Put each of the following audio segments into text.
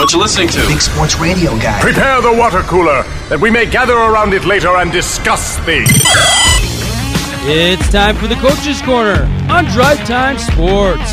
what you're listening to. Big Sports Radio Guy. Prepare the water cooler, that we may gather around it later and discuss thee. It's time for the Coach's Corner on Drive Time Sports.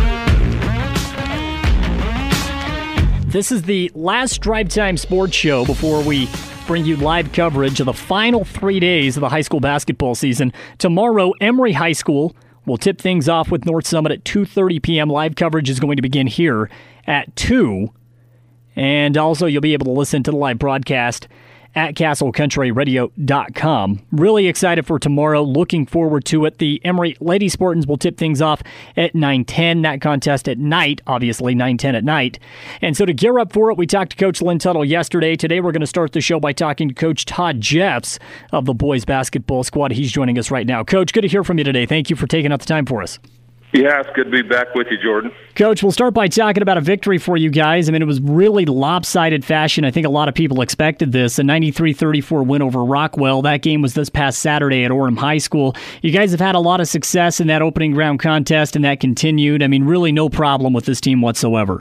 This is the last Drive Time Sports show before we bring you live coverage of the final 3 days of the high school basketball season. Tomorrow, Emory High School will tip things off with North Summit at 2:30 p.m. Live coverage is going to begin here at 2. And also, you'll be able to listen to the live broadcast at CastleCountryRadio.com. Really excited for tomorrow. Looking forward to it. The Emory Lady Spartans will tip things off at 9:10. That contest at night, obviously 9:10 at night. And so to gear up for it, we talked to Coach Lynn Tuttle yesterday. Today we're going to start the show by talking to Coach Todd Jeffs of the boys basketball squad. He's joining us right now. Coach, good to hear from you today. Thank you for taking out the time for us. Yeah, it's good to be back with you, Jordan. Coach, we'll start by talking about a victory for you guys. I mean, it was really lopsided fashion. I think a lot of people expected this. A 93-34 win over Rockwell. That game was this past Saturday at Orem High School. You guys have had a lot of success in that opening round contest, and that continued. I mean, really no problem with this team whatsoever.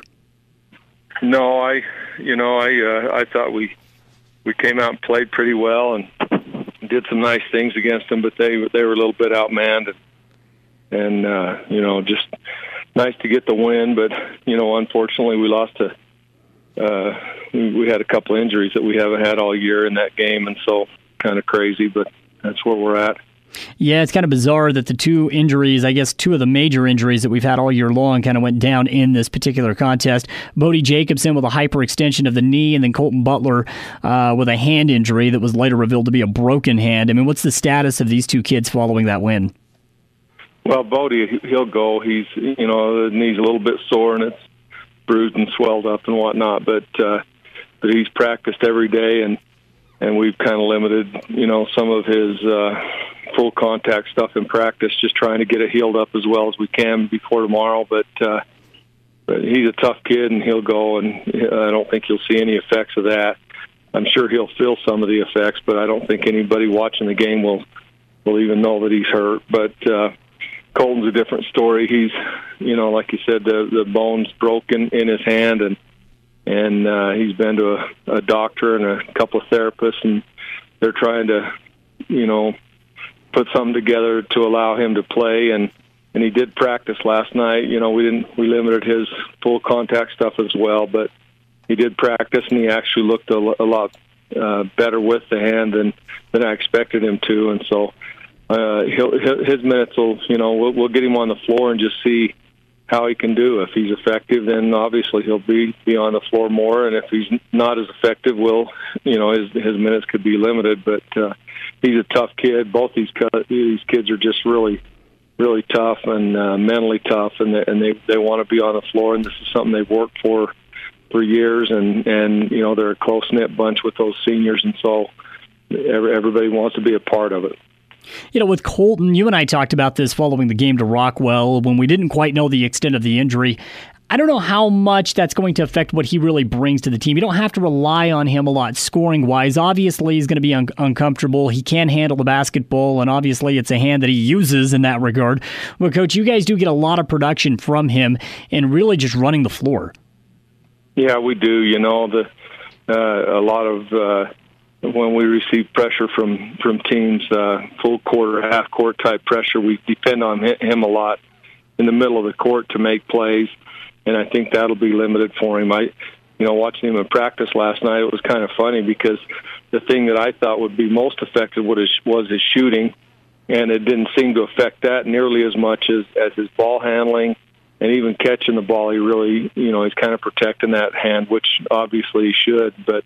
No, I thought we came out and played pretty well and did some nice things against them, but they were a little bit outmanned. And just nice to get the win, but, unfortunately we lost we had a couple injuries that we haven't had all year in that game, and so kind of crazy, but that's where we're at. Yeah, it's kind of bizarre that the two injuries, I guess two of the major injuries that we've had all year long kind of went down in this particular contest. Bodie Jacobson with a hyperextension of the knee, and then Colton Butler with a hand injury that was later revealed to be a broken hand. I mean, what's the status of these two kids following that win? Well, Bodie, he'll go. He's, the knee's a little bit sore and it's bruised and swelled up and whatnot, but he's practiced every day, and we've kind of limited, some of his full contact stuff in practice, just trying to get it healed up as well as we can before tomorrow. But he's a tough kid, and he'll go, and I don't think you'll see any effects of that. I'm sure he'll feel some of the effects, but I don't think anybody watching the game will even know that he's hurt. But Colton's a different story. He's, like you said, the bone's broken in his hand, and he's been to a doctor and a couple of therapists, and they're trying to, put something together to allow him to play. And he did practice last night. We limited his full contact stuff as well, but he did practice, and he actually looked a lot better with the hand than I expected him to, and so. His minutes will, we'll get him on the floor and just see how he can do. If he's effective, then obviously he'll be on the floor more, and if he's not as effective, his minutes could be limited. But he's a tough kid. Both these kids are just really, really tough and mentally tough, and they want to be on the floor, and this is something they've worked for years, and they're a close-knit bunch with those seniors, and so everybody wants to be a part of it. With Colton, you and I talked about this following the game to Rockwell when we didn't quite know the extent of the injury. I don't know how much that's going to affect what he really brings to the team. You don't have to rely on him a lot scoring-wise. Obviously, he's going to be uncomfortable. He can handle the basketball, and obviously it's a hand that he uses in that regard. But, Coach, you guys do get a lot of production from him and really just running the floor. Yeah, we do. A lot of... when we receive pressure from teams, full court or half court type pressure, we depend on him a lot in the middle of the court to make plays, and I think that'll be limited for him. Watching him in practice last night, it was kind of funny because the thing that I thought would be most effective was his shooting, and it didn't seem to affect that nearly as much as his ball handling and even catching the ball. He really, he's kind of protecting that hand, which obviously he should, but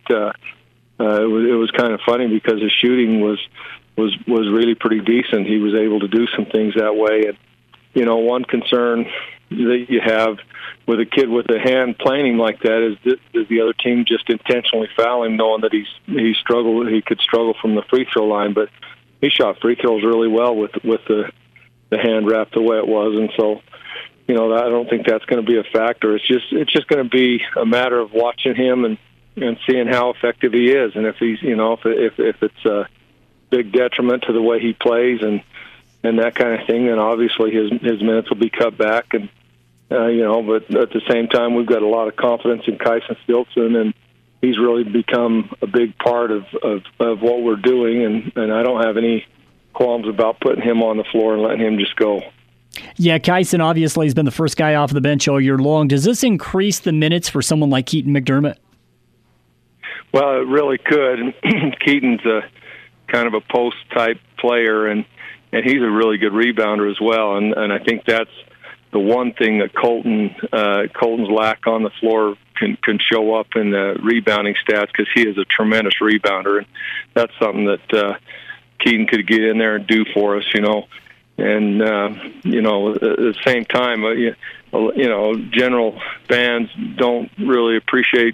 it was kind of funny because his shooting was really pretty decent. He was able to do some things that way. And, one concern that you have with a kid with a hand playing like that is does the other team just intentionally foul him, knowing that he could struggle from the free throw line. But he shot free throws really well with the hand wrapped the way it was. And so, I don't think that's going to be a factor. It's just going to be a matter of watching him and seeing how effective he is, and if he's, if it's a big detriment to the way he plays and that kind of thing, then obviously his minutes will be cut back, and But at the same time, we've got a lot of confidence in Kyson Stilson, and he's really become a big part of what we're doing, and I don't have any qualms about putting him on the floor and letting him just go. Yeah, Kyson obviously has been the first guy off the bench all year long. Does this increase the minutes for someone like Keaton McDermott? Well, it really could. Keaton's a kind of a post-type player, and he's a really good rebounder as well. And I think that's the one thing that Colton's lack on the floor can show up in the rebounding stats, because he is a tremendous rebounder, and that's something that Keaton could get in there and do for us, And at the same time, general fans don't really appreciate.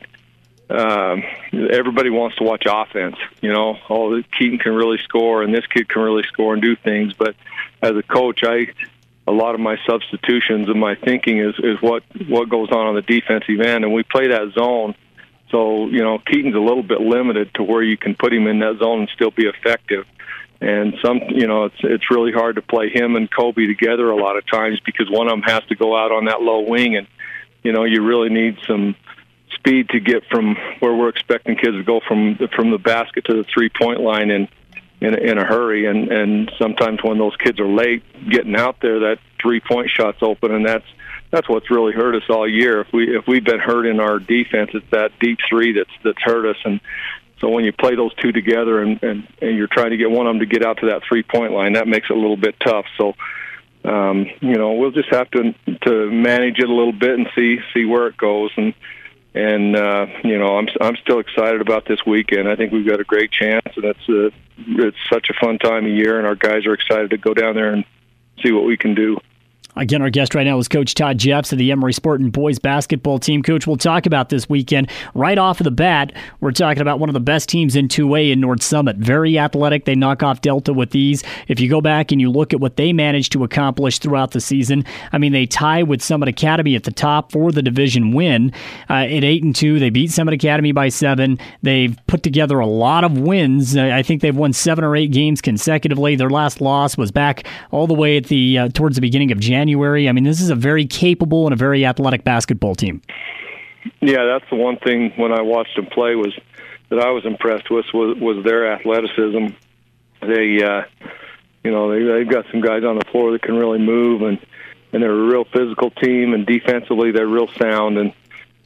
Everybody wants to watch offense. Keaton can really score, and this kid can really score and do things. But as a coach, a lot of my substitutions and my thinking is what goes on the defensive end, and we play that zone. So Keaton's a little bit limited to where you can put him in that zone and still be effective. And it's really hard to play him and Kobe together a lot of times, because one of them has to go out on that low wing, and you really need some speed to get from where we're expecting kids to go from the basket to the 3-point line in a hurry. And sometimes when those kids are late getting out there, that 3-point shot's open, and that's what's really hurt us all year. If we've been hurt in our defense, it's that deep three that's hurt us. And so when you play those two together and you're trying to get one of them to get out to that 3-point line, that makes it a little bit tough. So, we'll just have to manage it a little bit and see where it goes. And I'm still excited about this weekend. I think we've got a great chance, and it's such a fun time of year, and our guys are excited to go down there and see what we can do. Again, our guest right now is Coach Todd Jeffs of the Emory Spartan boys basketball team. Coach, we'll talk about this weekend. Right off of the bat, we're talking about one of the best teams in 2A in North Summit. Very athletic. They knock off Delta with ease. If you go back and you look at what they managed to accomplish throughout the season, they tie with Summit Academy at the top for the division win. At 8-2, they beat Summit Academy by 7. They've put together a lot of wins. I think they've won 7 or 8 games consecutively. Their last loss was back all the way at towards the beginning of January. This is a very capable and a very athletic basketball team. Yeah, that's the one thing when I watched them play that I was impressed with was their athleticism. They've got some guys on the floor that can really move, and they're a real physical team, and defensively they're real sound, and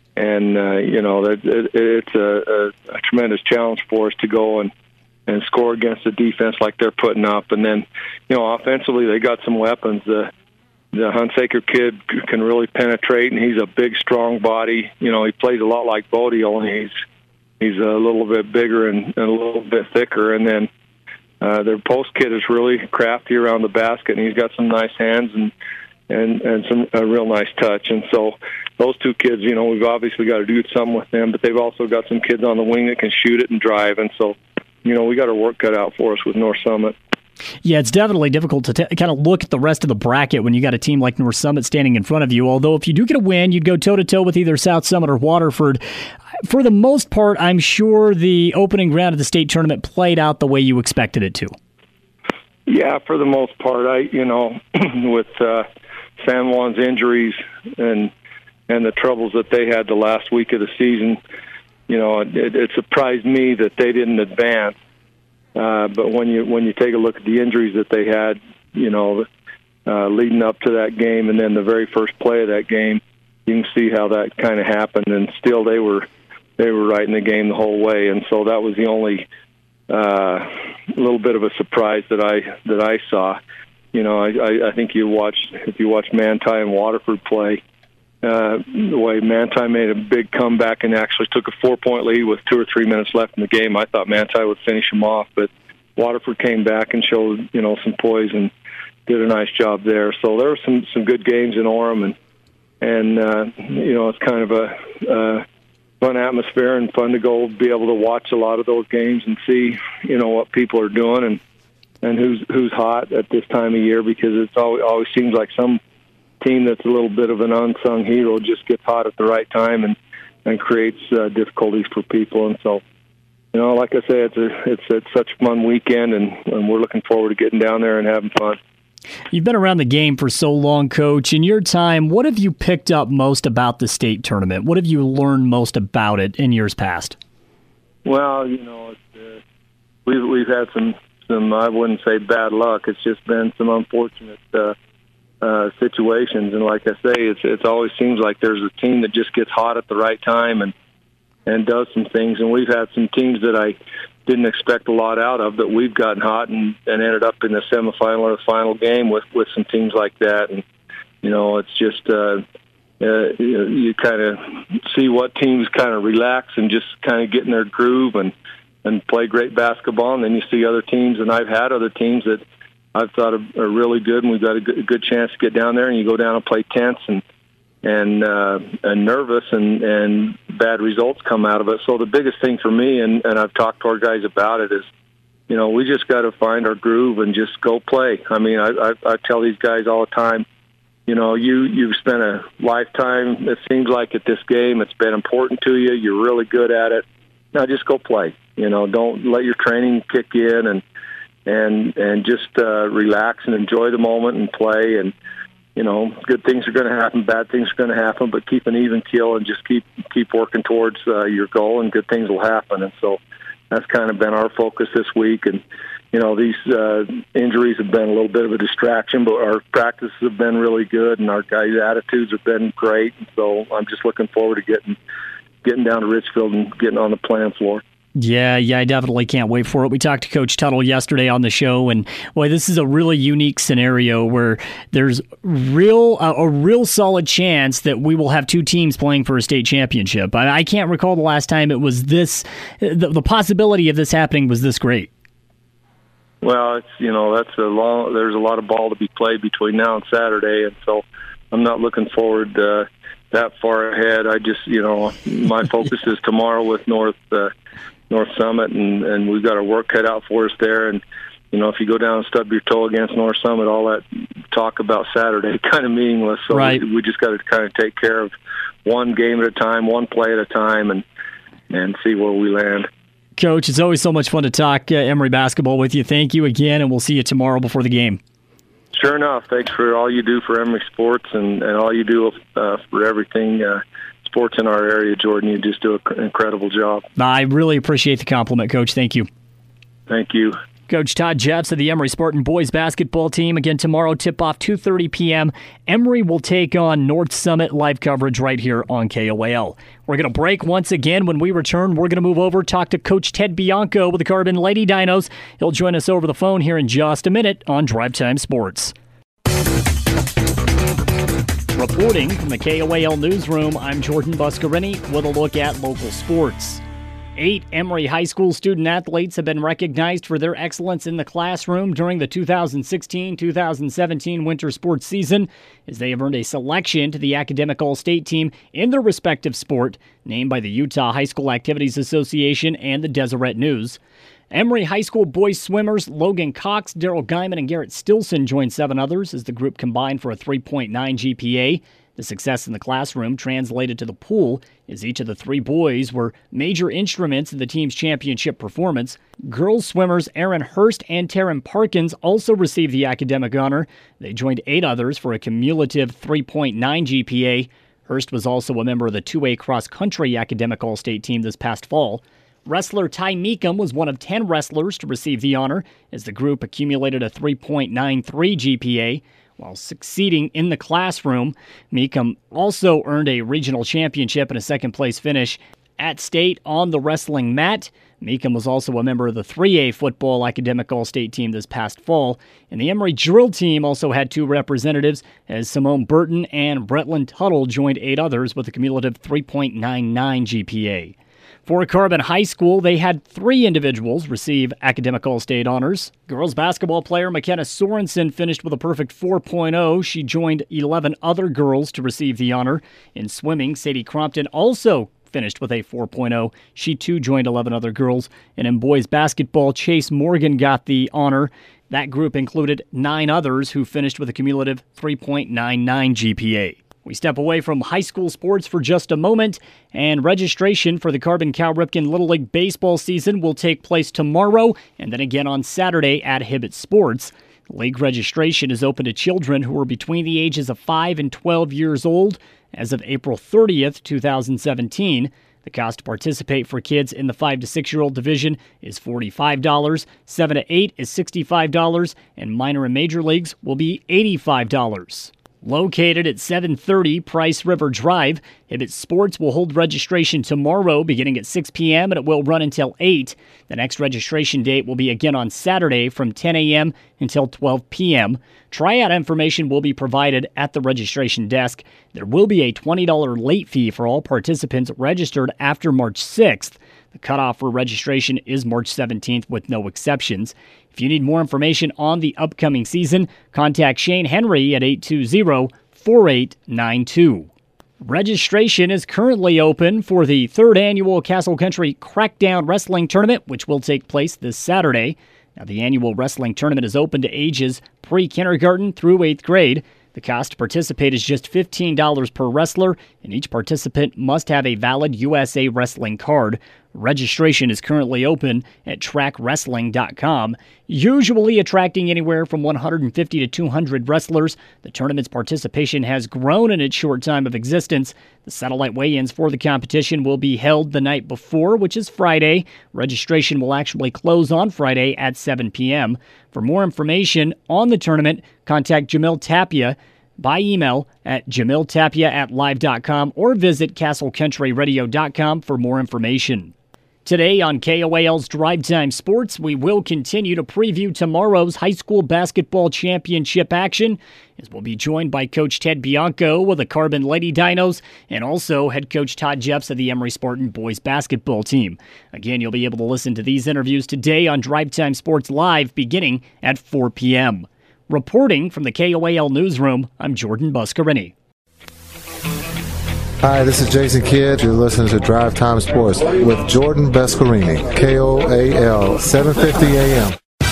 it's a tremendous challenge for us to go and score against the defense like they're putting up. And then, offensively they got some weapons. The Hunsaker kid can really penetrate, and he's a big, strong body. He plays a lot like Bodie, only he's a little bit bigger and a little bit thicker. And then their post kid is really crafty around the basket, and he's got some nice hands and a real nice touch. And so those two kids, we've obviously got to do something with them, but they've also got some kids on the wing that can shoot it and drive. And so, we got our work cut out for us with North Summit. Yeah, it's definitely difficult to kind of look at the rest of the bracket when you got a team like North Summit standing in front of you. Although if you do get a win, you'd go toe-to-toe with either South Summit or Waterford. For the most part, I'm sure the opening round of the state tournament played out the way you expected it to. Yeah, for the most part. With San Juan's injuries and the troubles that they had the last week of the season, it surprised me that they didn't advance. But when you take a look at the injuries that they had, leading up to that game, and then the very first play of that game, you can see how that kind of happened. And still, they were right in the game the whole way. And so that was the only little bit of a surprise that I saw. I think if you watch Manti and Waterford play, the way Manti made a big comeback and actually took a 4-point lead with 2 or 3 minutes left in the game, I thought Manti would finish him off, but Waterford came back and showed some poise and did a nice job there. So there were some good games in Orem, and it's kind of a fun atmosphere and fun to go be able to watch a lot of those games and see what people are doing and who's hot at this time of year, because it always seems like some team that's a little bit of an unsung hero just gets hot at the right time and creates difficulties for people. And so, like I say, it's such a fun weekend, and we're looking forward to getting down there and having fun. You've been around the game for so long, Coach. In your time, what have you picked up most about the state tournament? What have you learned most about it in years past? Well, we've had some I wouldn't say bad luck. It's just been some unfortunate situations, and like I say, it always seems like there's a team that just gets hot at the right time and does some things. And we've had some teams that I didn't expect a lot out of that we've gotten hot and ended up in the semifinal or the final game with some teams like that. And it's just you kind of see what teams kind of relax and just kind of get in their groove and play great basketball, and then you see other teams, and I've had other teams that I've thought are really good, and we've got a good chance to get down there, and you go down and play tense and nervous, and bad results come out of it. So the biggest thing for me, and I've talked to our guys about it, is we just got to find our groove and just go play. I mean, I tell these guys all the time, you've spent a lifetime, it seems like, at this game. It's been important to you. You're really good at it. Now just go play. Don't let your training kick in, and just relax and enjoy the moment and play. And good things are going to happen, bad things are going to happen, but keep an even keel and just keep working towards your goal, and good things will happen. And so that's kind of been our focus this week. And these injuries have been a little bit of a distraction, but our practices have been really good, and our guys' attitudes have been great. And so I'm just looking forward to getting down to Richfield and getting on the playing floor. Yeah, I definitely can't wait for it. We talked to Coach Tuttle yesterday on the show, and boy, this is a really unique scenario where there's a real solid chance that we will have two teams playing for a state championship. I can't recall the last time it was this. The possibility of this happening was this great. Well, there's a lot of ball to be played between now and Saturday, and so I'm not looking forward that far ahead. I just, my focus is tomorrow with North Summit, and we've got our work cut out for us there. And if you go down and stub your toe against North Summit, all that talk about Saturday kind of meaningless. So right. we just got to kind of take care of one game at a time, one play at a time, and see where we land. Coach, it's always so much fun to talk Emory basketball with you. Thank you again, and we'll see you tomorrow before the game. Sure enough. Thanks for all you do for Emory sports and all you do for everything sports in our area, Jordan. You just do an incredible job. I really appreciate the compliment, Coach. Thank you. Thank you. Coach Todd Jeffs of the Emory Spartan boys basketball team. Again, tomorrow, tip-off 2:30 p.m. Emory will take on North Summit. Live coverage right here on KOAL. We're going to break once again. When we return, we're going to move over, talk to Coach Ted Bianco with the Carbon Lady Dinos. He'll join us over the phone here in just a minute on Drive Time Sports. Reporting from the KOAL Newsroom, I'm Jordan Buscarini with a look at local sports. 8 Emory High School student-athletes have been recognized for their excellence in the classroom during the 2016-2017 winter sports season, as they have earned a selection to the Academic All-State team in their respective sport, named by the Utah High School Activities Association and the Deseret News. Emory High School boys swimmers Logan Cox, Daryl Guyman, and Garrett Stilson joined 7 others as the group combined for a 3.9 GPA. The success in the classroom translated to the pool, as each of the 3 boys were major instruments in the team's championship performance. Girls swimmers Aaron Hurst and Taryn Parkins also received the academic honor. They joined 8 others for a cumulative 3.9 GPA. Hurst was also a member of the 2A cross-country academic all-state team this past fall. Wrestler Ty Meekum was one of 10 wrestlers to receive the honor, as the group accumulated a 3.93 GPA. While succeeding in the classroom, Meekum also earned a regional championship and a second-place finish at state on the wrestling mat. Meekum was also a member of the 3A football academic all-state team this past fall. And the Emory drill team also had 2 representatives, as Simone Burton and Bretland Tuttle joined 8 others with a cumulative 3.99 GPA. For Carbon High School, they had 3 individuals receive academic all-state honors. Girls basketball player McKenna Sorensen finished with a perfect 4.0. She joined 11 other girls to receive the honor. In swimming, Sadie Crompton also finished with a 4.0. She too joined 11 other girls. And in boys basketball, Chase Morgan got the honor. That group included 9 others who finished with a cumulative 3.99 GPA. We step away from high school sports for just a moment, and registration for the Carbon Cal Ripken Little League baseball season will take place tomorrow and then again on Saturday at Hibbett Sports. League registration is open to children who are between the ages of 5 and 12 years old as of April 30th, 2017. The cost to participate for kids in the 5 to 6-year-old division is $45, 7 to 8 is $65, and minor and major leagues will be $85. Located at 730 Price River Drive, Hibbett Sports will hold registration tomorrow beginning at 6 p.m. and it will run until 8. The next registration date will be again on Saturday from 10 a.m. until 12 p.m. Tryout information will be provided at the registration desk. There will be a $20 late fee for all participants registered after March 6th. The cutoff for registration is March 17th with no exceptions. If you need more information on the upcoming season, contact Shane Henry at 820-4892. Registration is currently open for the 3rd annual Castle Country Crackdown Wrestling Tournament, which will take place this Saturday. Now, the annual wrestling tournament is open to ages pre-kindergarten through 8th grade. The cost to participate is just $15 per wrestler, and each participant must have a valid USA Wrestling card. Registration is currently open at trackwrestling.com, usually attracting anywhere from 150 to 200 wrestlers. The tournament's participation has grown in its short time of existence. The satellite weigh-ins for the competition will be held the night before, which is Friday. Registration will actually close on Friday at 7 p.m. For more information on the tournament, contact Jamil Tapia by email at jamiltapia@live.com or visit castlecountryradio.com for more information. Today on KOAL's Drive Time Sports, we will continue to preview tomorrow's high school basketball championship action, as we'll be joined by Coach Ted Bianco with the Carbon Lady Dinos and also head coach Todd Jeffs of the Emory Spartan boys basketball team. Again, you'll be able to listen to these interviews today on Drive Time Sports Live beginning at 4 p.m. Reporting from the KOAL Newsroom, I'm Jordan Buscarini. Hi, this is Jason Kidd. You're listening to Drive Time Sports with Jordan Buscarini, KOAL, 750 AM.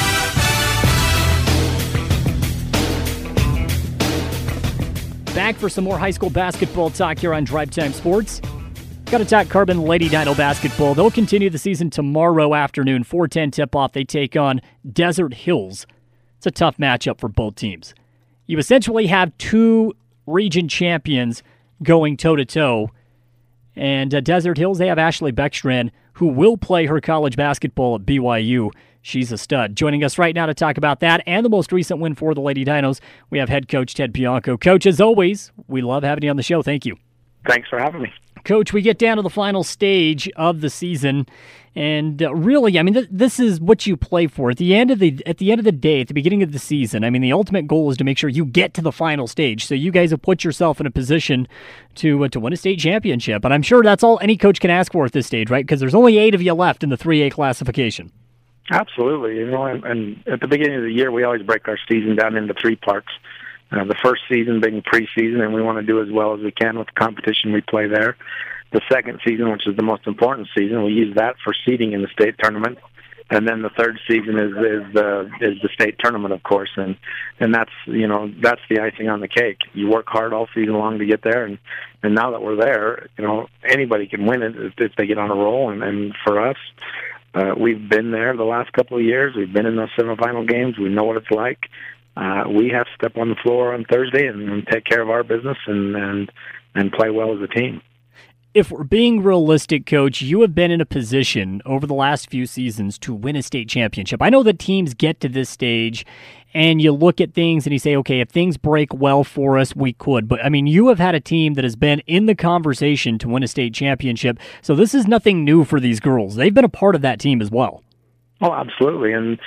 Back for some more high school basketball talk here on Drive Time Sports. Got to talk Carbon Lady Dino basketball. They'll continue the season tomorrow afternoon, 4:10 tip-off. They take on Desert Hills. It's a tough matchup for both teams. You essentially have two region champions going toe-to-toe. And Desert Hills, they have Ashley Beckstrand, who will play her college basketball at BYU. She's a stud. Joining us right now to talk about that and the most recent win for the Lady Dinos, we have head coach Ted Bianco. Coach, as always, we love having you on the show. Thank you. Thanks for having me. Coach, we get down to the final stage of the season, and really, I mean, this is what you play for. At the end of the day, at the beginning of the season, I mean, the ultimate goal is to make sure you get to the final stage. So you guys have put yourself in a position to win a state championship, and I'm sure that's all any coach can ask for at this stage, right? Because there's only 8 of you left in the 3A classification. Absolutely, and at the beginning of the year, we always break our season down into 3 parts. The first season being preseason, and we want to do as well as we can with the competition we play there. The second season, which is the most important season, we use that for seeding in the state tournament. And then the third season is the state tournament, of course, and that's the icing on the cake. You work hard all season long to get there, and now that we're there, anybody can win it if they get on a roll. And for us, we've been there the last couple of years. We've been in those semifinal games. We know what it's like. We have to step on the floor on Thursday and take care of our business and play well as a team. If we're being realistic, Coach, you have been in a position over the last few seasons to win a state championship. I know that teams get to this stage and you look at things and you say, okay, if things break well for us, we could. But, I mean, you have had a team that has been in the conversation to win a state championship, so this is nothing new for these girls. They've been a part of that team as well. Oh, absolutely. And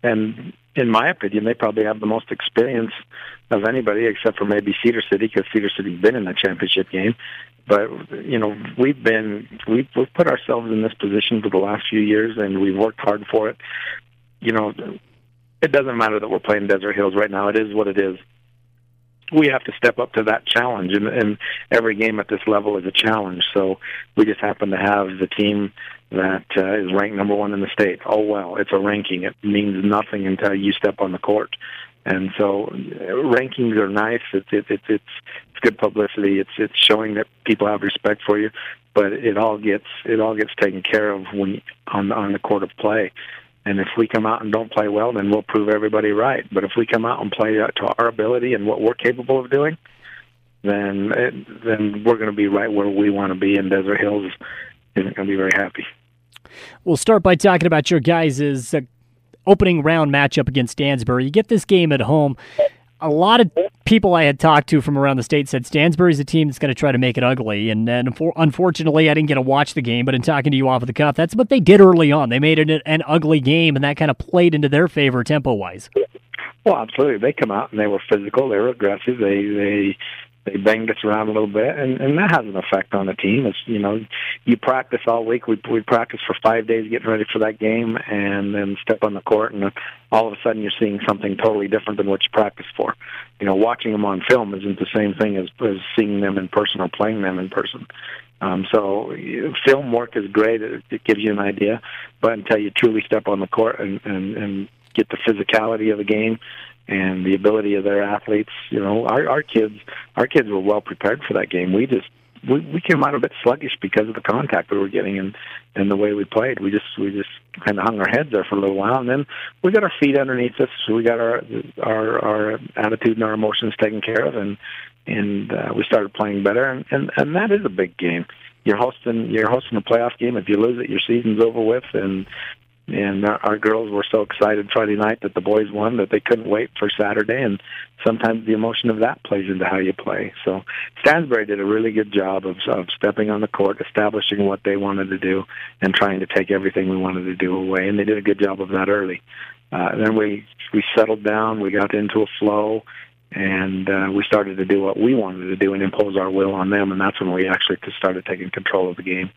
in my opinion, they probably have the most experience of anybody except for maybe Cedar City, because Cedar City's been in the championship game. But, we've put ourselves in this position for the last few years, and we've worked hard for it. It doesn't matter that we're playing Desert Hills right now. It is what it is. We have to step up to that challenge, and every game at this level is a challenge. So we just happen to have the team that is ranked number 1 in the state. Oh, well, it's a ranking. It means nothing until you step on the court. And so rankings are nice. It's good publicity. It's showing that people have respect for you, but it all gets taken care of when on the court of play. And if we come out and don't play well, then we'll prove everybody right. But if we come out and play to our ability and what we're capable of doing, then we're going to be right where we want to be, and Desert Hills isn't going to be very happy. We'll start by talking about your guys' opening round matchup against Stansbury. You get this game at home. A lot of people I had talked to from around the state said Stansbury's a team that's going to try to make it ugly. And unfortunately, I didn't get to watch the game, but in talking to you off of the cuff, that's what they did early on. They made it an ugly game, and that kind of played into their favor tempo-wise. Well, absolutely. They come out and they were physical. They were aggressive. They banged us around a little bit, and that has an effect on the team. It's, you practice all week. We practice for 5 days getting ready for that game, and then step on the court, and all of a sudden you're seeing something totally different than what you practiced for. Watching them on film isn't the same thing as seeing them in person or playing them in person. So film work is great. It gives you an idea, but until you truly step on the court and get the physicality of the game and the ability of their athletes, our kids were well prepared for that game. We came out a bit sluggish because of the contact we were getting and the way we played. We just kind of hung our heads there for a little while, and then we got our feet underneath us. So we got our attitude and our emotions taken care of, and we started playing better. And that is a big game. You're hosting a playoff game. If you lose it, your season's over with. And our girls were so excited Friday night that the boys won that they couldn't wait for Saturday, and sometimes the emotion of that plays into how you play. So Stansbury did a really good job of stepping on the court, establishing what they wanted to do, and trying to take everything we wanted to do away, and they did a good job of that early. Then we settled down, we got into a flow, and we started to do what we wanted to do and impose our will on them, and that's when we actually started taking control of the game.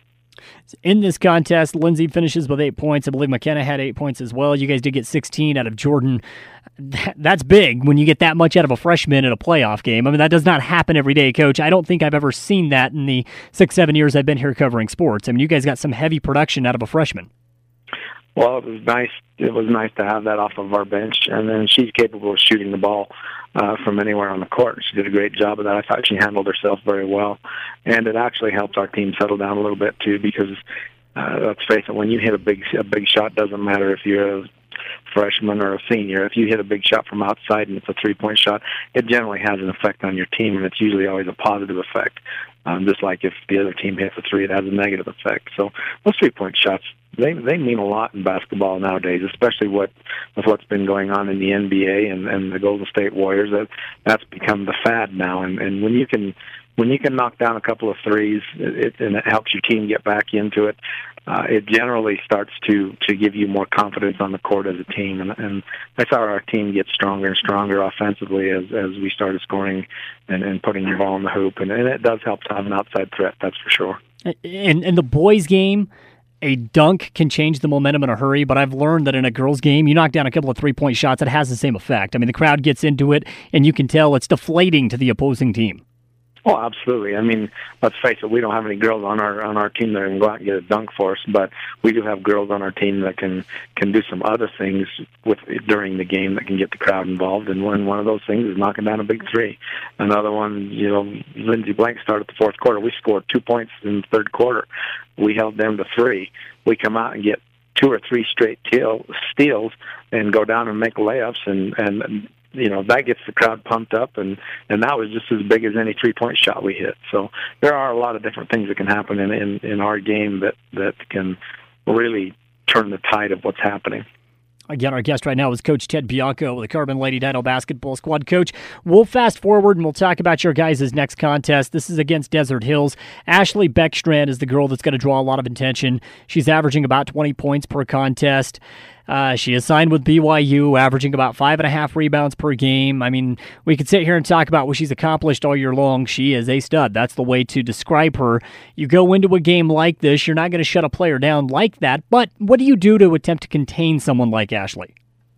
In this contest, Lindsay finishes with 8 points. I believe McKenna had 8 points as well. You guys did get 16 out of Jordan. That's big when you get that much out of a freshman in a playoff game. I mean, that does not happen every day, Coach. I don't think I've ever seen that in the 6-7 years I've been here covering sports. I mean, you guys got some heavy production out of a freshman. Well, it was nice. It was nice to have that off of our bench, and then she's capable of shooting the ball from anywhere on the court. She did a great job of that. I thought she handled herself very well, and it actually helped our team settle down a little bit too. Because let's face it, when you hit a big shot, doesn't matter if you're a freshman or a senior. If you hit a big shot from outside and it's a 3-point shot, it generally has an effect on your team, and it's usually always a positive effect. Just like if the other team hits a 3, it has a negative effect. So those 3-point shots, they mean a lot in basketball nowadays, especially with what's been going on in the NBA and the Golden State Warriors. That's become the fad now. And when you can knock down a couple of threes, and it helps your team get back into it, it generally starts to give you more confidence on the court as a team. And that's how our team gets stronger and stronger offensively as we started scoring and putting the ball in the hoop. And it does help to have an outside threat, that's for sure. In the boys' game, a dunk can change the momentum in a hurry, but I've learned that in a girls' game, you knock down a couple of 3-point shots, it has the same effect. I mean, the crowd gets into it, and you can tell it's deflating to the opposing team. Oh, absolutely. I mean, let's face it, we don't have any girls on our team that can go out and get a dunk for us, but we do have girls on our team that can do some other things during the game that can get the crowd involved, and one of those things is knocking down a big 3. Another one, Lindsay Blank started the fourth quarter. We scored 2 points in the third quarter. We held them to 3. We come out and get 2 or 3 straight steals and go down and make layups, and that gets the crowd pumped up, and that was just as big as any 3-point shot we hit. So there are a lot of different things that can happen in our game that can really turn the tide of what's happening. Again, our guest right now is Coach Ted Bianco with the Carbon Lady Dino basketball squad. Coach, we'll fast forward and we'll talk about your guys' next contest. This is against Desert Hills. Ashley Beckstrand is the girl that's going to draw a lot of attention. She's averaging about 20 points per contest. She is signed with BYU, averaging about 5.5 rebounds per game. I mean, we could sit here and talk about what she's accomplished all year long. She is a stud. That's the way to describe her. You go into a game like this, you're not going to shut a player down like that, but what do you do to attempt to contain someone like Ashley?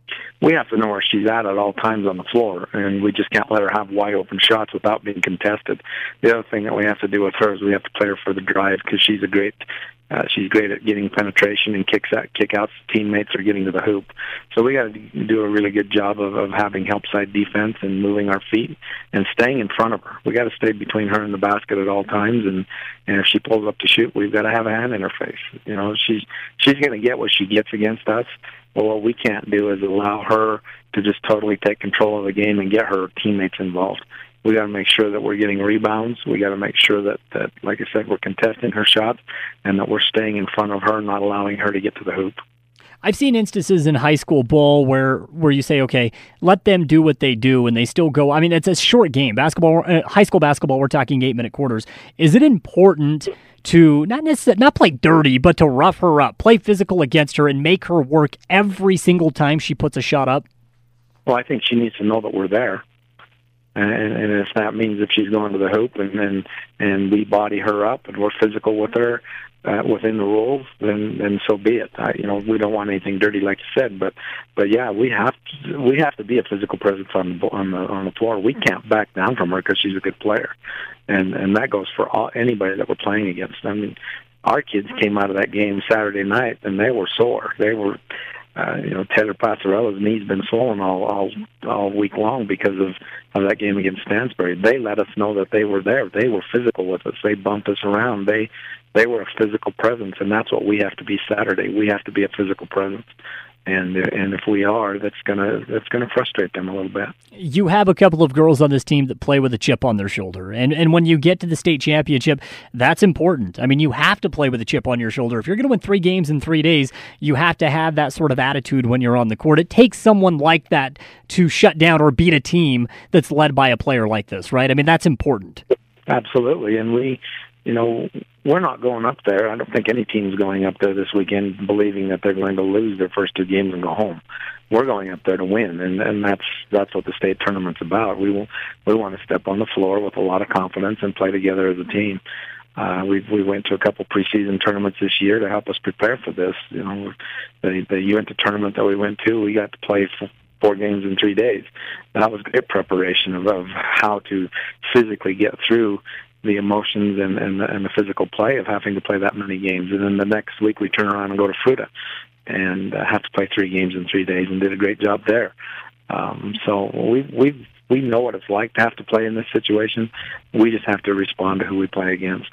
We have to know where she's at all times on the floor, and we just can't let her have wide-open shots without being contested. The other thing that we have to do with her is we have to play her for the drive, because she's a great She's great at getting penetration and kick outs. Teammates are getting to the hoop. So we got to do a really good job of having help side defense and moving our feet and staying in front of her. We got to stay between her and the basket at all times. And if she pulls up to shoot, we've got to have a hand in her face. You know, she's going to get what she gets against us. But what we can't do is allow her to just totally take control of the game and get her teammates involved. We got to make sure that we're getting rebounds. We got to make sure that, like I said, we're contesting her shots and that we're staying in front of her, not allowing her to get to the hoop. I've seen instances in high school ball where you say, okay, let them do what they do, and they still go. I mean, it's a short game. Basketball, high school basketball, we're talking 8-minute quarters. Is it important to not play dirty, but to rough her up, play physical against her, and make her work every single time she puts a shot up? Well, I think she needs to know that we're there. And if that means if she's going to the hoop and we body her up and we're physical with her within the rules, then so be it. We don't want anything dirty, like you said, but yeah, we have to be a physical presence on the floor. We can't back down from her because she's a good player, and that goes for anybody that we're playing against. I mean, our kids came out of that game Saturday night and they were sore. They were. Tedder Passarella's knee's been swollen all week long because of that game against Stansbury. They let us know that they were there. They were physical with us. They bumped us around. They were a physical presence, and that's what we have to be Saturday. We have to be a physical presence. And if we are, that's gonna frustrate them a little bit. You have a couple of girls on this team that play with a chip on their shoulder, and when you get to the state championship, that's important. I mean, you have to play with a chip on your shoulder. If you're going to win 3 games in 3 days, you have to have that sort of attitude when you're on the court. It takes someone like that to shut down or beat a team that's led by a player like this, right? I mean, that's important. Absolutely, and we're not going up there. I don't think any team's going up there this weekend believing that they're going to lose their first 2 games and go home. We're going up there to win, and that's what the state tournament's about. We want to step on the floor with a lot of confidence and play together as a team. We went to a couple preseason tournaments this year to help us prepare for this. The Uinta tournament that we went to, we got to play 4 games in 3 days. That was great preparation of how to physically get through the emotions and the physical play of having to play that many games. And then the next week we turn around and go to Fruita and have to play 3 games in 3 days and did a great job there. So we know what it's like to have to play in this situation. We just have to respond to who we play against.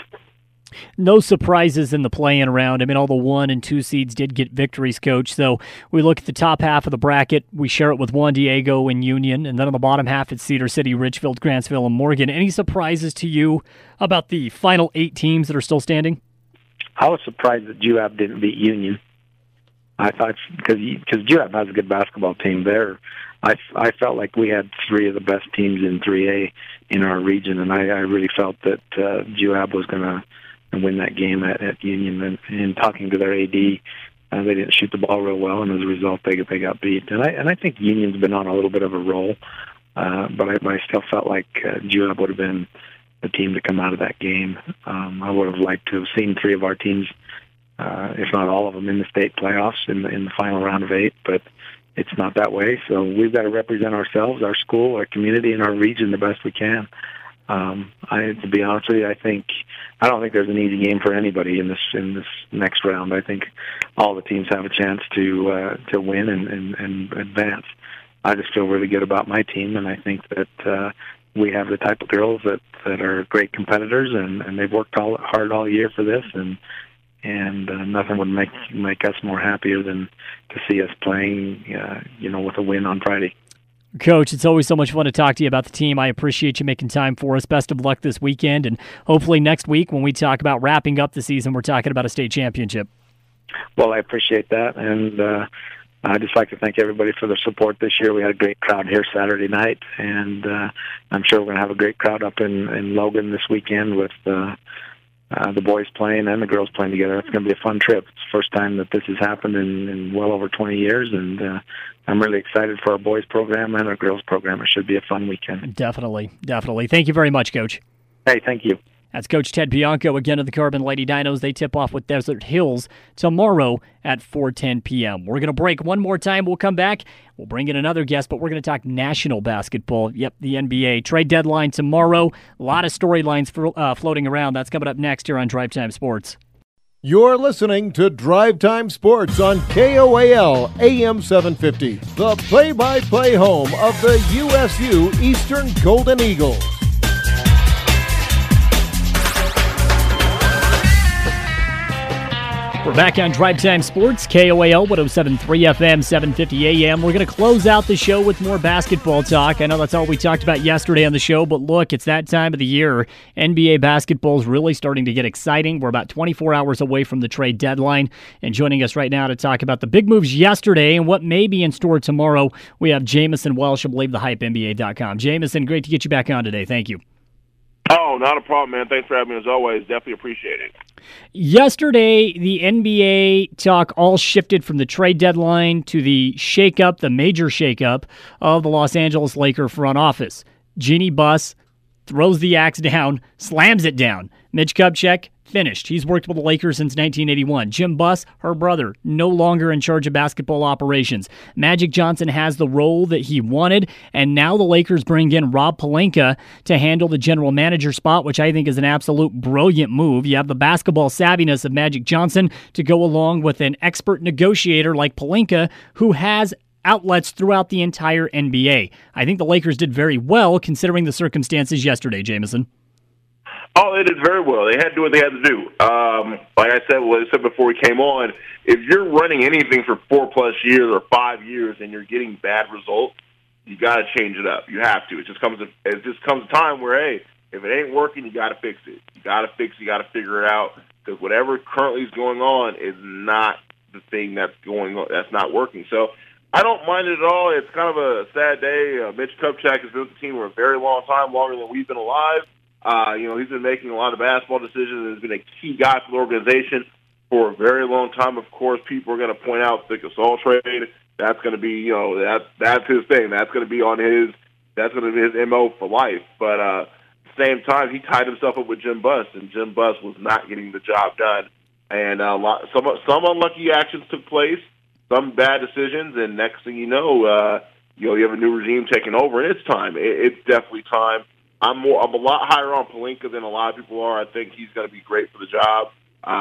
No surprises in the play-in round. I mean, all the 1 and 2 seeds did get victories, Coach. So we look at the top half of the bracket. We share it with Juan Diego and Union. And then on the bottom half, it's Cedar City, Richfield, Grantsville, and Morgan. Any surprises to you about the final 8 teams that are still standing? I was surprised that UAB didn't beat Union. I thought because UAB has a good basketball team there. I felt like we had 3 of the best teams in 3A in our region, and I really felt that UAB was going to win that game at Union. And talking to their AD, they didn't shoot the ball real well, and as a result, they got beat. And I think Union's been on a little bit of a roll, but I still felt like UAB would have been the team to come out of that game. I would have liked to have seen 3 of our teams, if not all of them, in the state playoffs in the final round of 8, but it's not that way. So we've got to represent ourselves, our school, our community, and our region the best we can. To be honest with you, I don't think there's an easy game for anybody in this next round. I think all the teams have a chance to win and advance. I just feel really good about my team, and I think that we have the type of girls that are great competitors, and they've worked hard all year for this, and nothing would make us more happier than to see us playing, with a win on Friday. Coach, it's always so much fun to talk to you about the team. I appreciate you making time for us. Best of luck this weekend, and hopefully next week when we talk about wrapping up the season, we're talking about a state championship. Well, I appreciate that, and I'd just like to thank everybody for their support this year. We had a great crowd here Saturday night, and I'm sure we're going to have a great crowd up in Logan this weekend with the boys playing and the girls playing together. It's going to be a fun trip. It's the first time that this has happened in well over 20 years, and I'm really excited for our boys program and our girls program. It should be a fun weekend. Definitely. Thank you very much, Coach. Hey, thank you. That's Coach Ted Bianco again of the Carbon Lady Dinos. They tip off with Desert Hills tomorrow at 4:10 p.m. We're going to break one more time. We'll come back. We'll bring in another guest, but we're going to talk national basketball. Yep, the NBA. Trade deadline tomorrow. A lot of storylines floating around. That's coming up next here on Drive Time Sports. You're listening to Drive Time Sports on KOAL AM 750, the play-by-play home of the USU Eastern Golden Eagles. We're back on Drive Time Sports, KOAL 107.3 FM, 750 AM. We're going to close out the show with more basketball talk. I know that's all we talked about yesterday on the show, but look, it's that time of the year. NBA basketball is really starting to get exciting. We're about 24 hours away from the trade deadline. And joining us right now to talk about the big moves yesterday and what may be in store tomorrow, we have Jamison Welsh of BelieveTheHypeNBA.com. Jamison, great to get you back on today. Thank you. Oh, not a problem, man. Thanks for having me as always. Definitely appreciate it. Yesterday, the NBA talk all shifted from the trade deadline to the shakeup, the major shakeup of the Los Angeles Lakers front office. Jeanie Buss throws the axe down, slams it down. Mitch Kupchak, finished. He's worked with the Lakers since 1981. Jim Buss, her brother, no longer in charge of basketball operations. Magic Johnson has the role that he wanted, and now the Lakers bring in Rob Pelinka to handle the general manager spot, which I think is an absolute brilliant move. You have the basketball savviness of Magic Johnson to go along with an expert negotiator like Pelinka, who has outlets throughout the entire NBA. I think the Lakers did very well considering the circumstances yesterday, Jamison. Oh, they did very well. They had to do what they had to do. Like I said before we came on, if you're running anything for 4+ years or 5 years and you're getting bad results, you got to change it up. You have to. It just comes a time where, hey, if it ain't working, you got to fix it. You got to fix it. You got to figure it out, because whatever currently is going on is not the thing that's going on. That's not working. So I don't mind it at all. It's kind of a sad day. Mitch Kupchak has been with the team for a very long time, longer than we've been alive. He's been making a lot of basketball decisions and has been a key guy for the organization for a very long time. Of course, people are going to point out the Gasol trade. That's going to be, that's his thing. That's going to be his MO for life. But at the same time, he tied himself up with Jim Buss, and Jim Buss was not getting the job done. And some unlucky actions took place, some bad decisions, and next thing you know, you have a new regime taking over, and it's time. It's definitely time. I'm a lot higher on Pelinka than a lot of people are. I think he's going to be great for the job.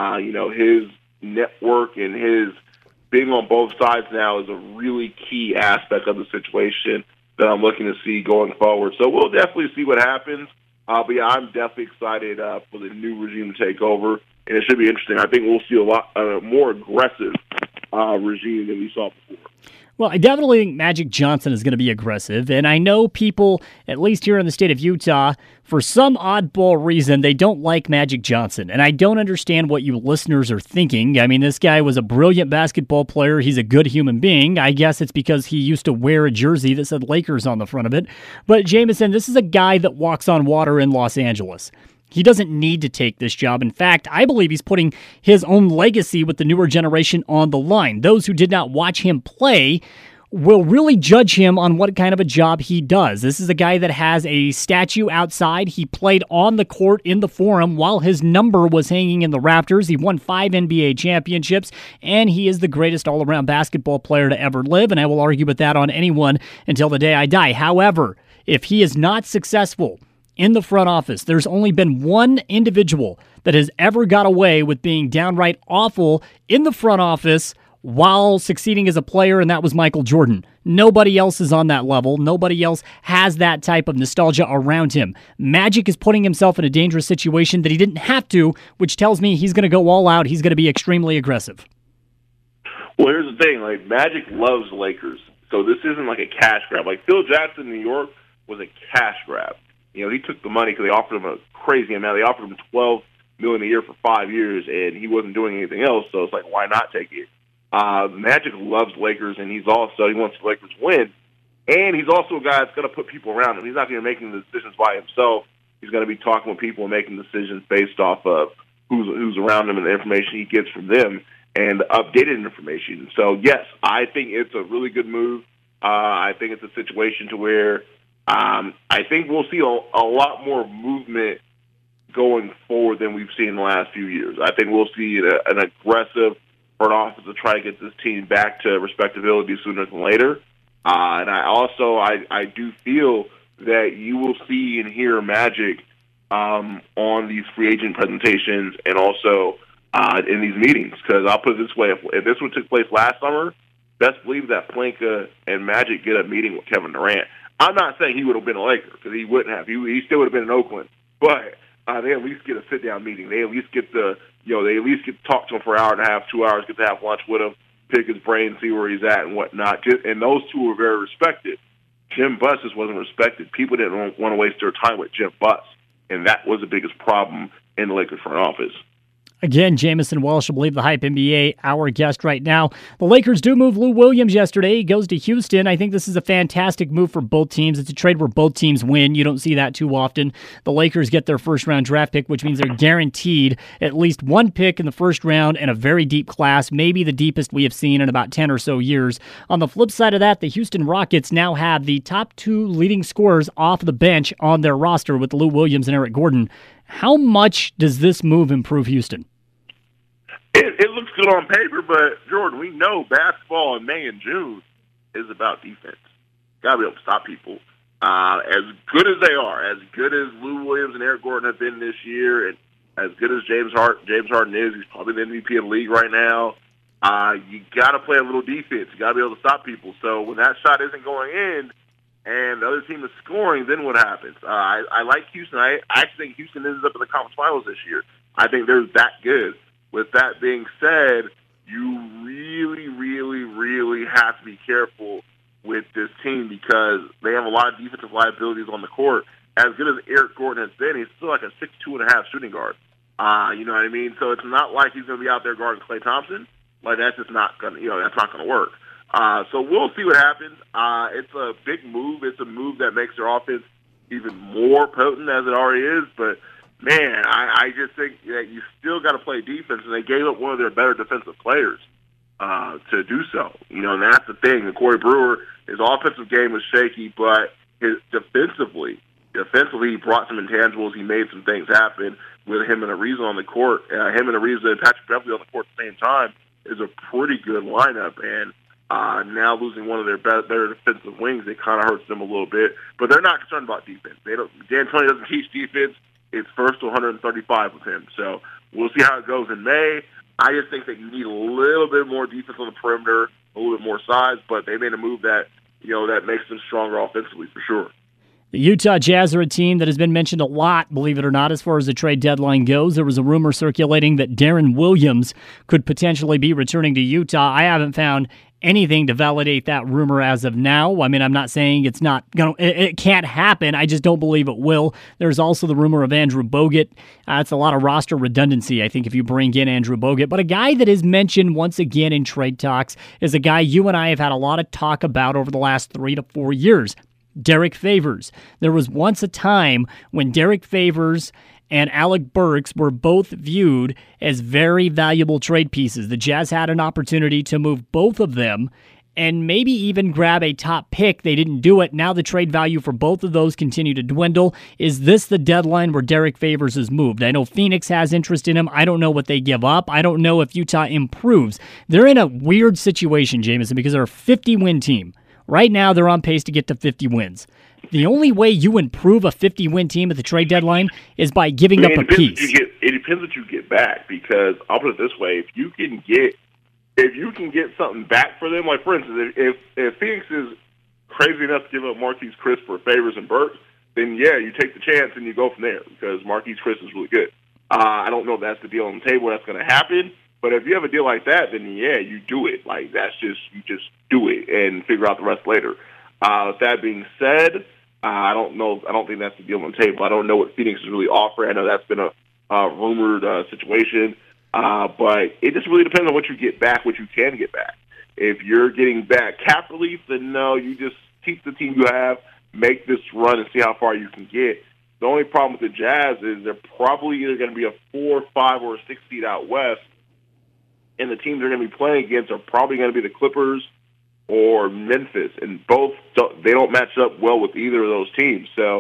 His network and his being on both sides now is a really key aspect of the situation that I'm looking to see going forward. So we'll definitely see what happens. But yeah, I'm definitely excited for the new regime to take over, and it should be interesting. I think we'll see a lot more aggressive regime than we saw before. Well, I definitely think Magic Johnson is going to be aggressive, and I know people, at least here in the state of Utah, for some oddball reason, they don't like Magic Johnson, and I don't understand what you listeners are thinking. I mean, this guy was a brilliant basketball player. He's a good human being. I guess it's because he used to wear a jersey that said Lakers on the front of it. But, Jamison, this is a guy that walks on water in Los Angeles. He doesn't need to take this job. In fact, I believe he's putting his own legacy with the newer generation on the line. Those who did not watch him play will really judge him on what kind of a job he does. This is a guy that has a statue outside. He played on the court in the Forum while his number was hanging in the Raptors. He won 5 NBA championships, and he is the greatest all-around basketball player to ever live, and I will argue with that on anyone until the day I die. However, if he is not successful in the front office, there's only been one individual that has ever got away with being downright awful in the front office while succeeding as a player, and that was Michael Jordan. Nobody else is on that level. Nobody else has that type of nostalgia around him. Magic is putting himself in a dangerous situation that he didn't have to, which tells me he's going to go all out. He's going to be extremely aggressive. Well, here's the thing. Magic loves the Lakers, so this isn't like a cash grab. Phil Jackson in New York was a cash grab. He took the money because they offered him a crazy amount. They offered him $12 million a year for 5 years, and he wasn't doing anything else. So it's why not take it? Magic loves Lakers, and he wants the Lakers to win. And he's also a guy that's going to put people around him. He's not going to be making the decisions by himself. He's going to be talking with people and making decisions based off of who's around him and the information he gets from them and updated information. So yes, I think it's a really good move. I think it's a situation to where I think we'll see a lot more movement going forward than we've seen in the last few years. I think we'll see an aggressive front office to try to get this team back to respectability sooner than later. And I do feel that you will see and hear Magic on these free agent presentations, and also in these meetings. Because I'll put it this way: if this one took place last summer, best believe that Pelinka and Magic get a meeting with Kevin Durant. I'm not saying he would have been a Laker, because he wouldn't have. He still would have been in Oakland. But they at least get a sit-down meeting. They at least get to, they at least get to talk to him for an hour and a half, 2 hours, get to have lunch with him, pick his brain, see where he's at and whatnot. And those two were very respected. Jim Buss just wasn't respected. People didn't want to waste their time with Jim Buss, and that was the biggest problem in the Lakers front office. Again, Jamison Welsh, I believe the Hype NBA, our guest right now. The Lakers do move Lou Williams yesterday. He goes to Houston. I think this is a fantastic move for both teams. It's a trade where both teams win. You don't see that too often. The Lakers get their first-round draft pick, which means they're guaranteed at least one pick in the first round and a very deep class, maybe the deepest we have seen in about 10 or so years. On the flip side of that, the Houston Rockets now have the top two leading scorers off the bench on their roster with Lou Williams and Eric Gordon. How much does this move improve Houston? It looks good on paper, but, Jordan, we know basketball in May and June is about defense. Got to be able to stop people. As good as they are, as good as Lou Williams and Eric Gordon have been this year, and as good as James Harden is, he's probably the MVP of the league right now, you got to play a little defense. You got to be able to stop people. So when that shot isn't going in and the other team is scoring, then what happens? I like Houston. I actually think Houston ends up in the conference finals this year. I think they're that good. With that being said, you really, really, really have to be careful with this team because they have a lot of defensive liabilities on the court. As good as Eric Gordon has been, he's still like a 6'2.5" shooting guard. You know what I mean? So it's not like he's going to be out there guarding Klay Thompson. Like, that's just not going to, that's not going to work. So we'll see what happens. It's a big move. It's a move that makes their offense even more potent as it already is. But, man, I just think that you still got to play defense, and they gave up one of their better defensive players to do so. And that's the thing. Corey Brewer, his offensive game was shaky, but defensively, he brought some intangibles. He made some things happen with him and Ariza on the court. Him and Ariza and Patrick Beverley on the court at the same time is a pretty good lineup. And now losing one of their better defensive wings, it kind of hurts them a little bit. But they're not concerned about defense. D'Antoni doesn't teach defense. It's first to 135 with him. So we'll see how it goes in May. I just think that you need a little bit more defense on the perimeter, a little bit more size, but they made a move that, that makes them stronger offensively for sure. The Utah Jazz are a team that has been mentioned a lot, believe it or not, as far as the trade deadline goes. There was a rumor circulating that Deron Williams could potentially be returning to Utah. I haven't found anything to validate that rumor as of now. I mean, I'm not saying it can't happen. I just don't believe it will. There's also the rumor of Andrew Bogut. It's a lot of roster redundancy, I think, if you bring in Andrew Bogut. But a guy that is mentioned once again in trade talks is a guy you and I have had a lot of talk about over the last 3 to 4 years. Derek Favors. There was once a time when Derek Favors and Alec Burks were both viewed as very valuable trade pieces. The Jazz had an opportunity to move both of them and maybe even grab a top pick. They didn't do it. Now the trade value for both of those continue to dwindle. Is this the deadline where Derek Favors is moved? I know Phoenix has interest in him. I don't know what they give up. I don't know if Utah improves. They're in a weird situation, Jamison, because they're a 50-win team. Right now, they're on pace to get to 50 wins. The only way you improve a 50-win team at the trade deadline is by giving up a piece. It depends what you get back, because I'll put it this way: if you can get something back for them, like for instance, if Phoenix is crazy enough to give up Marquise Chris for Favors and Burks, then yeah, you take the chance and you go from there, because Marquise Chris is really good. I don't know if that's the deal on the table that's going to happen. But if you have a deal like that, then yeah, you do it. Like you just do it and figure out the rest later. With that being said, I don't know. I don't think that's the deal on the table. I don't know what Phoenix is really offering. I know that's been a rumored situation, but it just really depends on what you get back, what you can get back. If you're getting back cap relief, then no, you just keep the team you have, make this run, and see how far you can get. The only problem with the Jazz is they're probably either going to be a 4, 5, or a 6 seed out west. And the teams they're going to be playing against are probably going to be the Clippers or Memphis, and both they don't match up well with either of those teams. So,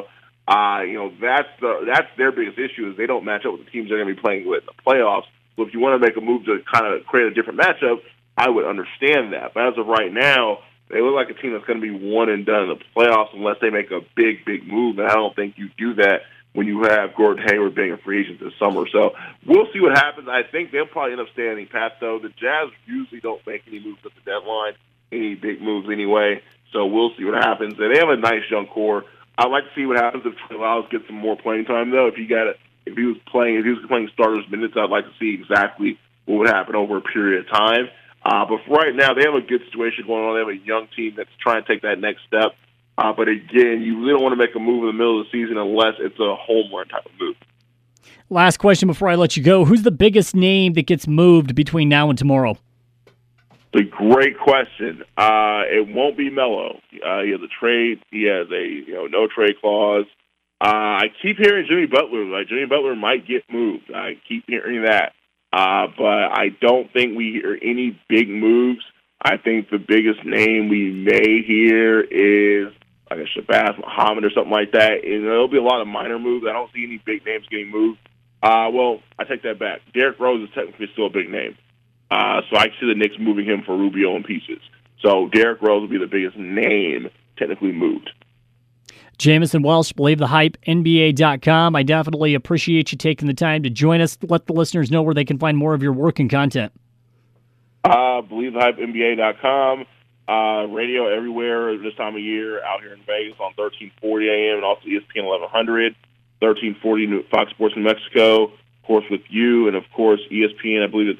that's their biggest issue, is they don't match up with the teams they're going to be playing with in the playoffs. So if you want to make a move to kind of create a different matchup, I would understand that. But as of right now, they look like a team that's going to be one and done in the playoffs unless they make a big, big move, and I don't think you do that when you have Gordon Hayward being a free agent this summer. So we'll see what happens. I think they'll probably end up staying pat, though. The Jazz usually don't make any moves at the deadline, any big moves anyway. So we'll see what happens. And they have a nice young core. I'd like to see what happens if Trey Lyles gets some more playing time, though. If he was playing starters minutes, I'd like to see exactly what would happen over a period of time. But for right now, they have a good situation going on. They have a young team that's trying to take that next step. But again, you really don't want to make a move in the middle of the season unless it's a home run type of move. Last question before I let you go. Who's the biggest name that gets moved between now and tomorrow? The great question. It won't be Melo. He has a trade. He has a no trade clause. I keep hearing Jimmy Butler. Like Jimmy Butler might get moved. I keep hearing that. But I don't think we hear any big moves. I think the biggest name we may hear is like a Shabazz Muhammad or something like that. And there'll be a lot of minor moves. I don't see any big names getting moved. Well, I take that back. Derrick Rose is technically still a big name. So I see the Knicks moving him for Rubio and pieces. So Derrick Rose will be the biggest name technically moved. Jamison Welsh, Believe the Hype, NBA.com. I definitely appreciate you taking the time to join us. Let the listeners know where they can find more of your work and content. Believe the Hype, NBA.com. Radio everywhere this time of year out here in Vegas on 1340 AM and also ESPN 1100, 1340 Fox Sports New Mexico, of course with you, and of course ESPN, I believe it's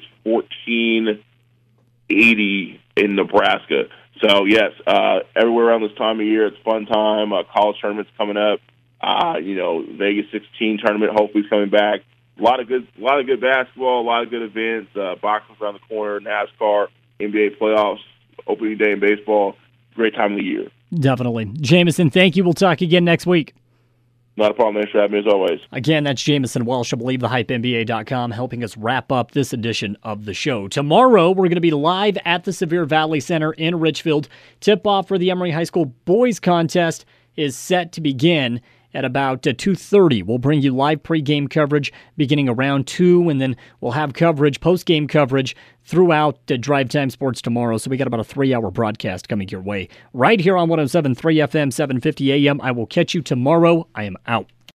1480 in Nebraska. So yes, everywhere around this time of year, it's fun time. College tournaments coming up. Vegas 16 tournament hopefully is coming back. A lot of good basketball, a lot of good events. Boxing's around the corner, NASCAR, NBA playoffs, opening day in baseball. Great time of the year. Definitely. Jamison, thank you. We'll talk again next week. Not a problem. Thanks for having me as always. Again, that's Jamison Welsh of BelieveTheHypeNBA.com helping us wrap up this edition of the show. Tomorrow, we're going to be live at the Sevier Valley Center in Richfield. Tip-off for the Emory High School Boys Contest is set to begin at about 2:30. We'll bring you live pregame coverage beginning around 2, and then we'll have coverage, post-game coverage, throughout Drive Time Sports tomorrow. So we got about a 3-hour broadcast coming your way right here on 107.3 FM, 750 AM. I will catch you tomorrow. I am out.